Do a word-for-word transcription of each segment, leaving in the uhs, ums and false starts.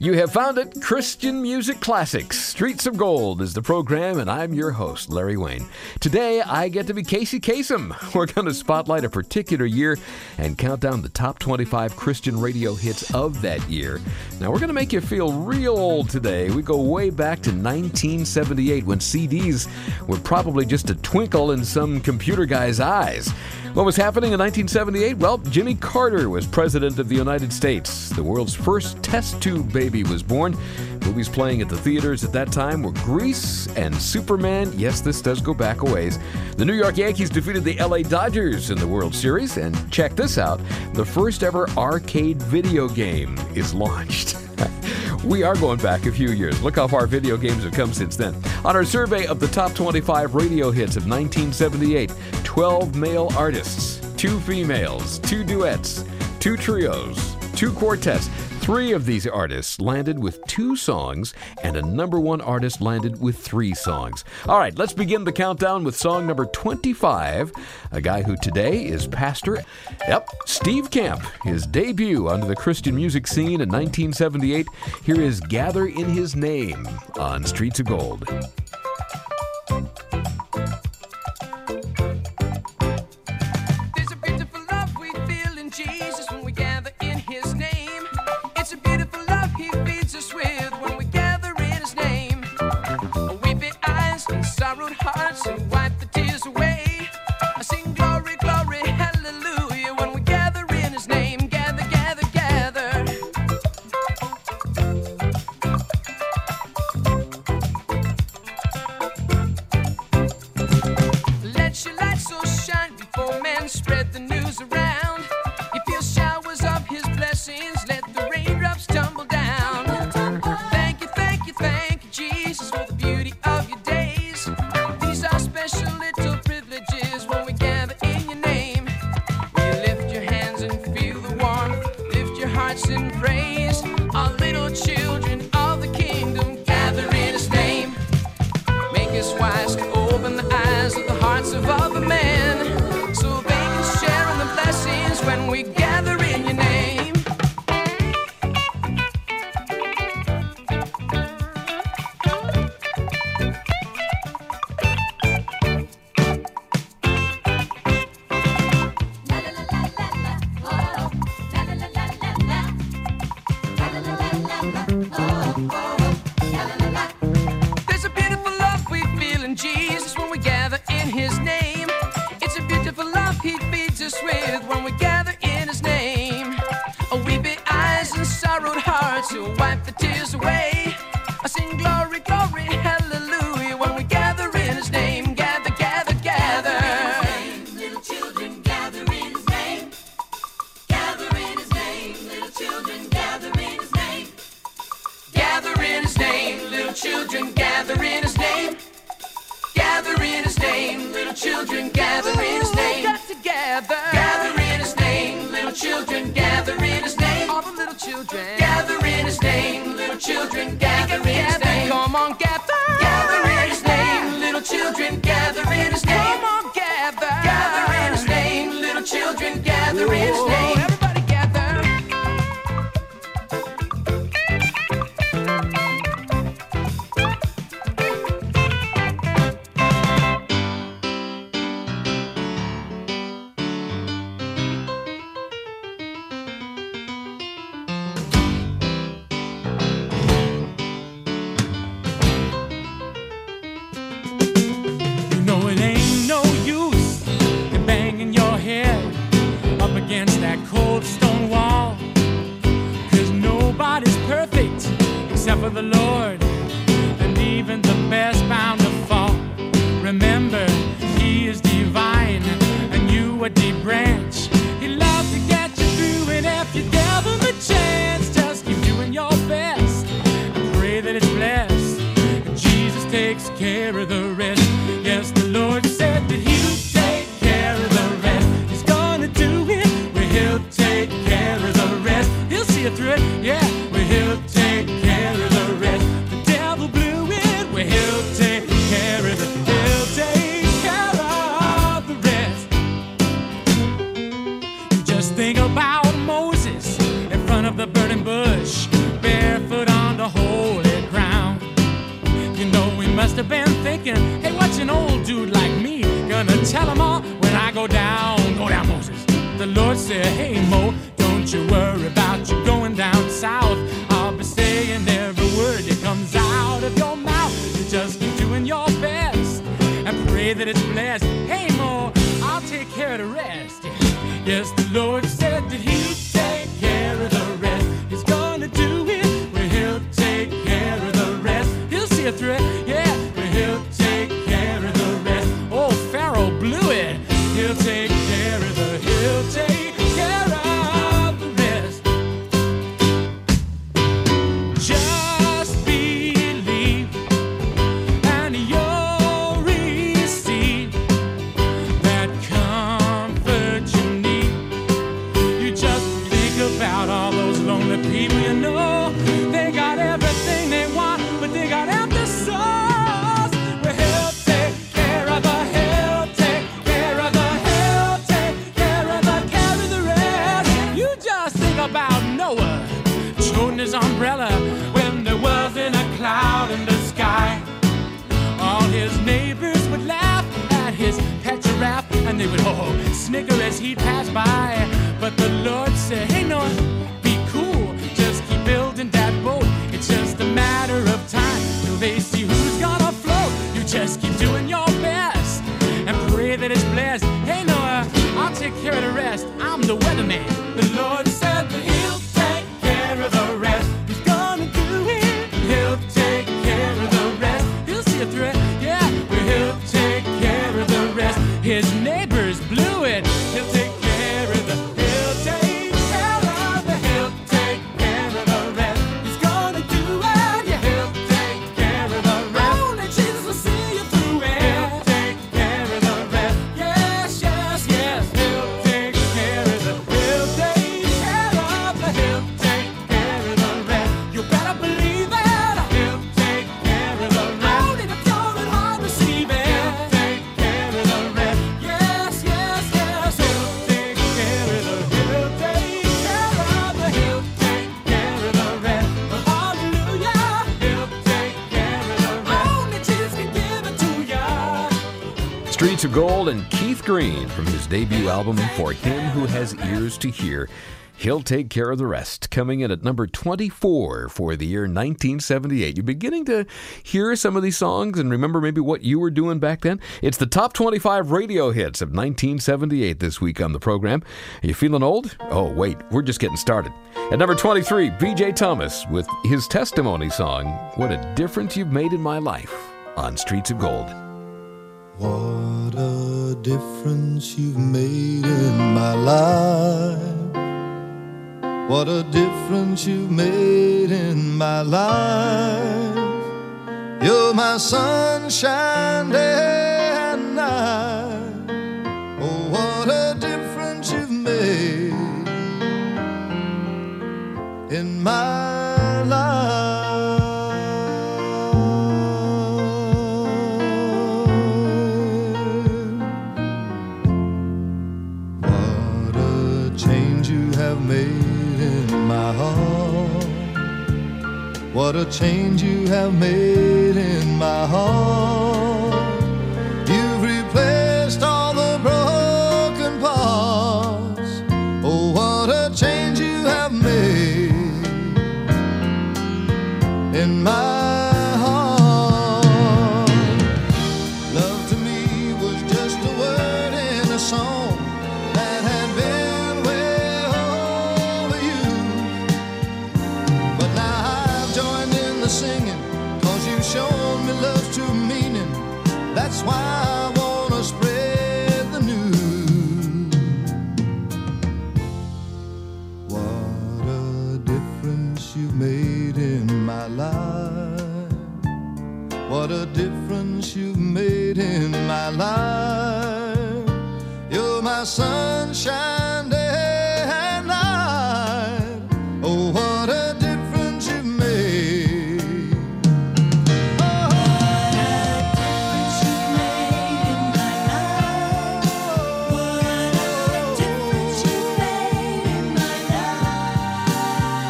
You have found it, Christian Music Classics. Streets of Gold is the program, and I'm your host, Larry Wayne. Today, I get to be Casey Kasem. We're going to spotlight a particular year and count down the top twenty-five Christian radio hits of that year. Now, we're going to make you feel real old today. We go way back to nineteen seventy-eight, when C Ds were probably just a twinkle in some computer guy's eyes. What was happening in nineteen seventy-eight? Well, Jimmy Carter was president of the United States. The world's first test tube baby was born. Movies playing at the theaters at that time were Grease and Superman. Yes, this does go back a ways. The New York Yankees defeated the L A Dodgers in the World Series. And check this out. The first ever arcade video game is launched. We are going back a few years. Look how far video games have come since then. On our survey of the top twenty-five radio hits of nineteen seventy-eight, twelve male artists, two females, two duets, two trios, two quartets. Three of these artists landed with two songs, and a number one artist landed with three songs. All right, let's begin the countdown with song number twenty-five, a guy who today is pastor. Yep, Steve Camp, his debut onto the Christian music scene in nineteen seventy-eight. Here is Gather in His Name on Streets of Gold. There's a beautiful love we feel in Jesus when we gather in His name. It's a beautiful love He feeds us with when we gather in His name. Weeping eyes and sorrowed hearts and wipe the tears away. I sing glory, glory, hallelujah when we gather in His name. Gather, gather, gather. Let your light so shine before men, spread the news around. You feel showers of His blessings, let the raindrops tumble down. Thank you, thank you, thank you, Jesus, for the beauty of your days. These are special little privileges when we gather in your name. We lift your hands and feel the warmth, lift your hearts in praise. Our little children of the kingdom gather in His name. Make us wise to open the eyes of the hearts of other men, so they can share in the blessings when we gather in your name. There's a beautiful love we feel in Jesus when we gather in His name. It's a beautiful love He feeds us with when we gather in His name. Oh, weeping eyes and sorrowed hearts who wipe the tears away. I sing glory, glory, hallelujah when we gather in His name. Gather, gather, gather. Little children gather in His name. Gather in His name. Little children gather in His name. Gather in His name, little children gather in His name. Gather in His name, little children gather in His name. Got together. Gather in His name, little children gather in His name. All the little children gather in His name, little children gather in His name. Come on, gather. Gather in His name, little children gather in His name. Come on, gather. Gather in His name, little children gather in His name. Everybody gather. You know it ain't no use in banging your head up against that cold stone wall. 'Cause nobody's perfect except for the Lord, and even the best bound to fall. Remember, He is divine and you a deep branch. He loves to get you through, and if you give Him a chance, just keep doing your best and pray that it's blessed. And Jesus takes care of the rest. Yes, the Lord said that He'll take care of the rest. He's gonna do it, where He'll take care of the rest. He'll see you through it, yeah, where He'll take care of the rest. The devil blew it, where He'll take care of the, He'll take care of the rest. You just think about Moses in front of the burning bush, barefoot on have been thinking, hey, what's an old dude like me gonna tell them all when I go down, go down, Moses? The Lord said, hey, Mo, don't you worry about you going down south. I'll be saying every word that comes out of your mouth. You just keep doing your best and pray that it's blessed. Hey, Mo, I'll take care of the rest. Yes, the Lord said that he'd take care of the rest. He's gonna do it, well, he'll take care of the rest. He'll see it through it, yeah, well, he'll take care of the rest. Oh, Pharaoh blew it. He'll take care of the, he'll take care of the rest. Just believe and you'll receive that comfort you need. You just think about all those lonely people you know. They got everything they want, but they got empty souls. Well, he'll take care of the, he'll take care of the, he'll take care of the, carry the rest. You just think about Noah holding his umbrella when there wasn't a cloud in the sky. All his neighbors would laugh at his pet giraffe, and they would oh, snicker as he'd pass by. But the Lord said, hey, Noah, be cool. Just keep building that boat. It's just a matter of time till they see who's gonna float. You just keep doing your best and pray that it's blessed. Hey, Noah, I'll take care of the rest. I'm the weatherman. The Lord said that he'll take care of the rest. He's gonna do it. He'll take care of the rest. He'll see it through it. Yeah, well, he'll take care of the rest. His neighbors blew it. He'll take care of the, he'll take care of the, he'll take care of the rest. He's gonna do it. Yeah, he'll take care of the rest. Only Jesus will see you through it. He'll take care of the rest. Yes, yes, yes. He'll take care of the, he'll take care of the, he'll take care of the rest. You better believe it. He'll take care of the rest. Only the pure in heart receive it. He'll take care of the rest. Yes, yes, yes. He'll take care of the, he'll take care of the, he'll take care of the rest. Hallelujah. He'll take care of the rest. Only Jesus can give it to ya. Streets of Gold and Keith Green from his debut album, For Him Who Has Ears to Hear. He'll Take Care of the Rest, coming in at number twenty-four for the year nineteen seventy-eight. You're beginning to hear some of these songs and remember maybe what you were doing back then? It's the top twenty-five radio hits of nineteen seventy-eight this week on the program. Are you feeling old? Oh, wait, we're just getting started. At number twenty-three, B J Thomas with his testimony song, What a Difference You've Made in My Life, on Streets of Gold. What a difference you've made in my life. What a difference you've made in my life. You're my sunshine day and night. Oh, what a difference you've made in my life. What a change you have made in my heart. What a change you have made in my heart. You've replaced all the broken parts. Oh, what a change you have made in my heart. Love to me was just a word in a song that had been way over you. But now I've joined in the singing, 'cause you've shown me love's true meaning. That's why I wanna spread the news. What a difference you've made in my life. What a difference you've made in my life. You're my sunshine day and night. Oh, what a difference you've made. Oh, what a difference you've made in my life. What a difference you've made in my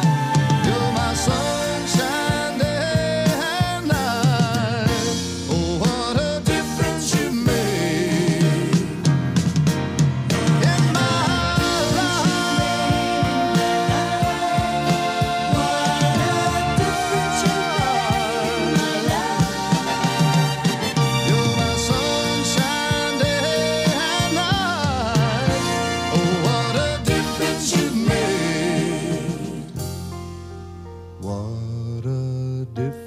life. You're my sunshine day and night. Oh,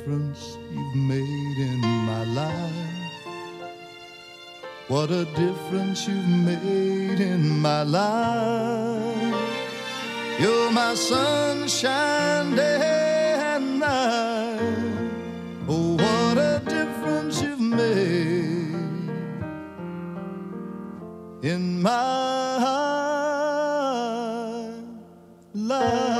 difference you've made in my life. What a difference you've made in my life. You're my sunshine day and night. Oh, what a difference you've made in my life.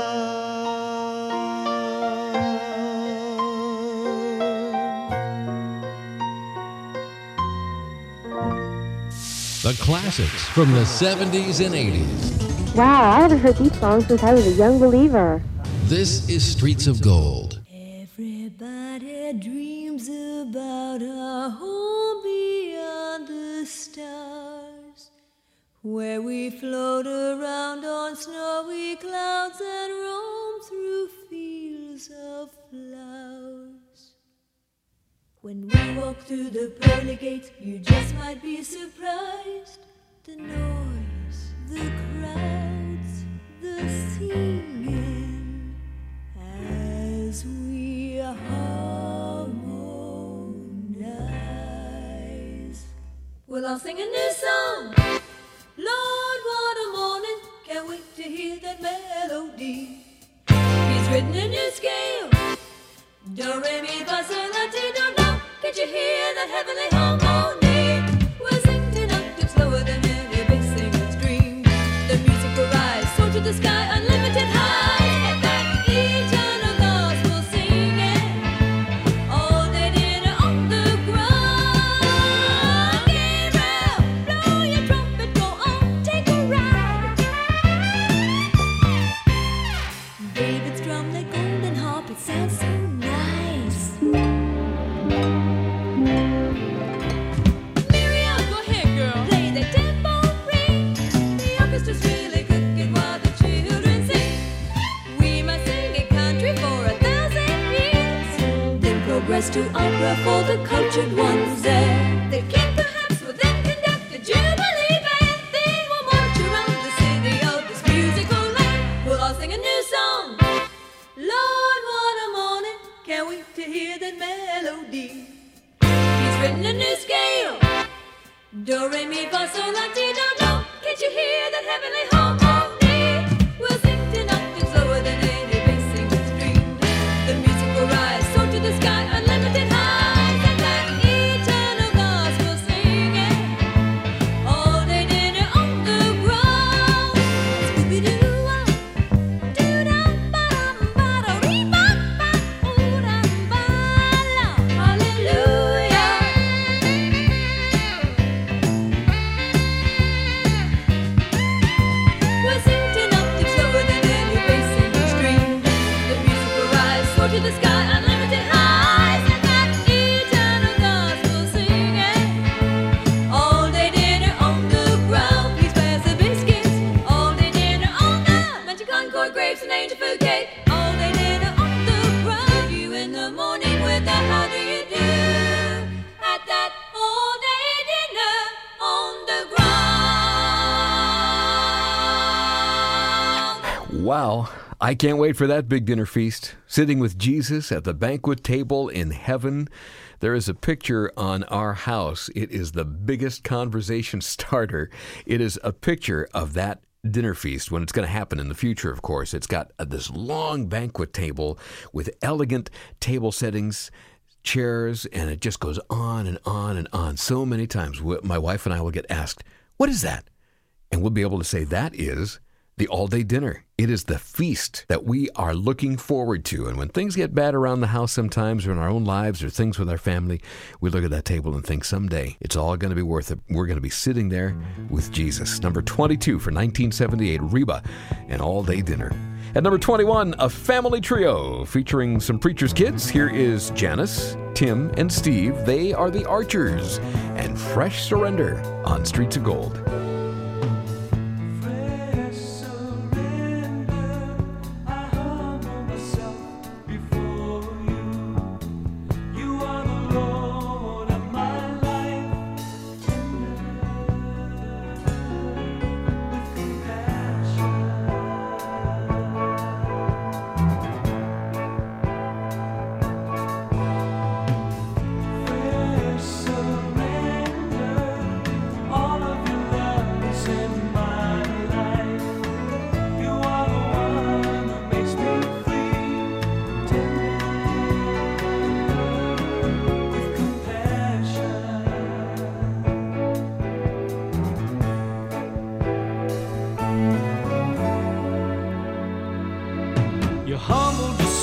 The classics from the seventies and eighties. Wow, I haven't heard these songs since I was a young believer. This is Streets of Gold. Everybody dreams about a home beyond the stars, where we float around on snowy clouds and roam through fields of flowers. When we walk through the pearly gates, you just might be surprised. The noise, the crowds, the singing, as we harmonize. Well, I'll sing a new song. Lord, what a morning. Can't wait to hear that melody. He's written a new scale. Do, re, mi, fa, sol, la, ti, do, do. Can't you hear that heavenly harmony? We'll sing an octave slower than any bass singer's dream. The music will rise, soar to the sky, unlimited high. And that eternal gospel singing, all day dinner on the ground. Gabriel, blow your trumpet, go on, take a ride. David's drum, that golden harp, it sounds so nice. Miriam, go ahead, girl. Play that tambourine. The orchestra's really cooking while the children sing. We must sing a country for a thousand years, then progress to opera for the cultured ones there. The king perhaps will then conduct the Jubilee band. Then we'll march around the city of this musical land. We'll all sing a new song. Lord, what a morning. Can't wait to hear that melody. He's written a new scale. Do, re, mi, fa, sol, la, ti, do, do. Can't you hear that heavenly harmony? We'll sing ten octaves lower than any bass singer's dream. The music will rise, soar to the sky, unlimited highs. And that eternal gospel singing, all day dinner on the ground. Scooby-Doo-wah, doo-dum-ba-dum-ba-da-dee-ba-ba-ooh-dum-ba-la. Hallelujah. We'll sing ten octaves lower than any bass singer's dream. The music will rise, soar to the sky, unlimited highs. And that eternal gospel singing, all day dinner on the ground. Please pass the biscuits. All day dinner on the Magic Concord grapes and angel food cake. All day dinner on the ground. You in the morning with the how do you do? At that all day dinner on the ground. Wow. I can't wait for that big dinner feast. Sitting with Jesus at the banquet table in heaven. There is a picture on our house. It is the biggest conversation starter. It is a picture of that dinner feast when it's going to happen in the future, of course. It's got uh, this long banquet table with elegant table settings, chairs, and it just goes on and on and on. So many times we- my wife and I will get asked, "What is that?" And we'll be able to say that is the all-day dinner. It is the feast that we are looking forward to. And when things get bad around the house sometimes or in our own lives or things with our family, we look at that table and think someday it's all going to be worth it. We're going to be sitting there with Jesus. Number twenty-two for nineteen seventy-eight, Reba, an all-day dinner. At number twenty-one, a family trio featuring some preacher's kids. Here is Janice, Tim, and Steve. They are the Archers, and Fresh Surrender on Streets of Gold.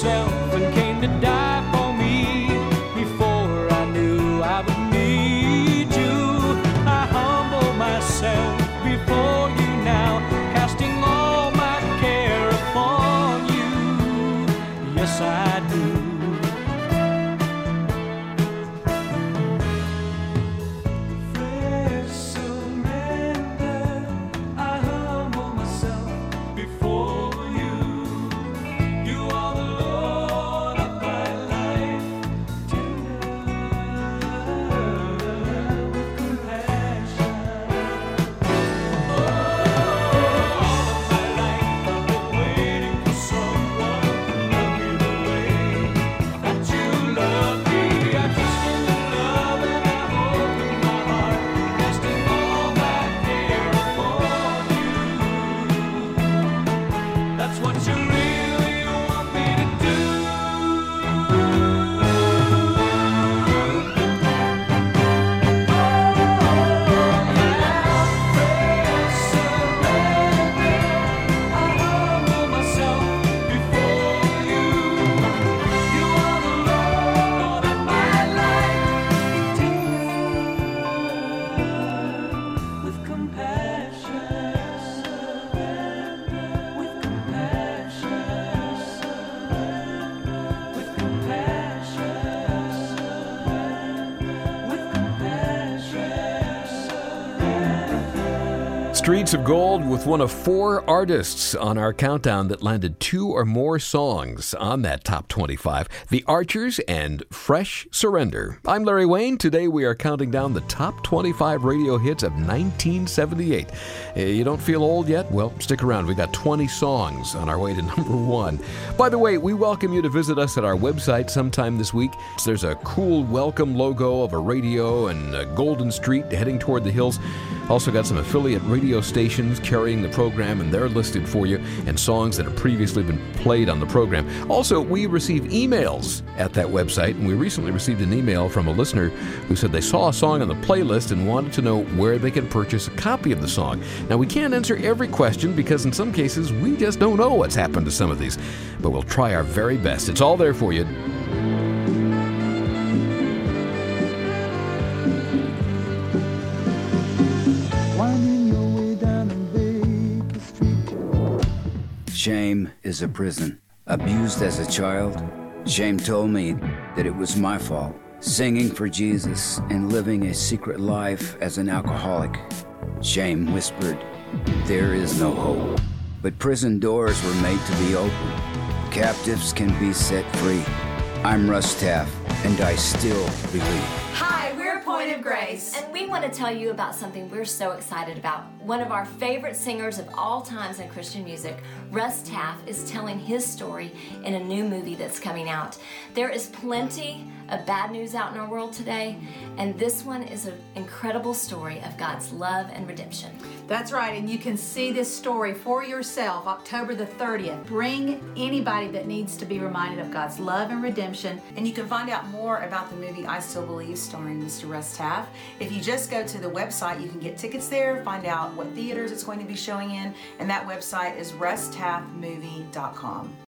myself and came to die for me. Before I knew I would need you, I humble myself before you now, casting all my care upon you. Yes, I do. Fresh surrender, I humble myself before you. You are the Lord of my life, tender with compassion. Oh, all of my life I've been waiting for someone to love me the way that you love me. I trust in your love and I hope in my heart, casting all my care upon you. That's what you really want me to do. Streets of Gold with one of four artists on our countdown that landed two or more songs on that top twenty-five. The Archers and Fresh Surrender. I'm Larry Wayne. Today we are counting down the top twenty-five radio hits of nineteen seventy-eight. Uh, You don't feel old yet? Well, stick around. We got twenty songs on our way to number one. By the way, we welcome you to visit us at our website sometime this week. There's a cool welcome logo of a radio and a Golden Street heading toward the hills. Also got some affiliate radio stations carrying the program, and they're listed for you, and songs that have previously been played on the program. Also, we receive emails at that website, and we recently received an email from a listener who said they saw a song on the playlist and wanted to know where they could purchase a copy of the song. Now, we can't answer every question because in some cases we just don't know what's happened to some of these, but we'll try our very best. It's all there for you. Winding your way down in Baker Street. Shame is a prison. Abused as a child, shame told me that it was my fault. Singing for Jesus and living a secret life as an alcoholic. Shame whispered, there is no hope. But prison doors were made to be opened. Captives can be set free. I'm Russ Taff, and I still believe. Hi, we're Point of Grace. And we want to tell you about something we're so excited about. One of our favorite singers of all times in Christian music, Russ Taff, is telling his story in a new movie that's coming out. There is plenty of bad news out in our world today, and this one is an incredible story of God's love and redemption. That's right, and you can see this story for yourself October the thirtieth. Bring anybody that needs to be reminded of God's love and redemption. And you can find out more about the movie I Still Believe starring Mister Russ Taff. If you just go to the website, you can get tickets there, find out what theaters it's going to be showing in, and that website is russ taff movie dot com.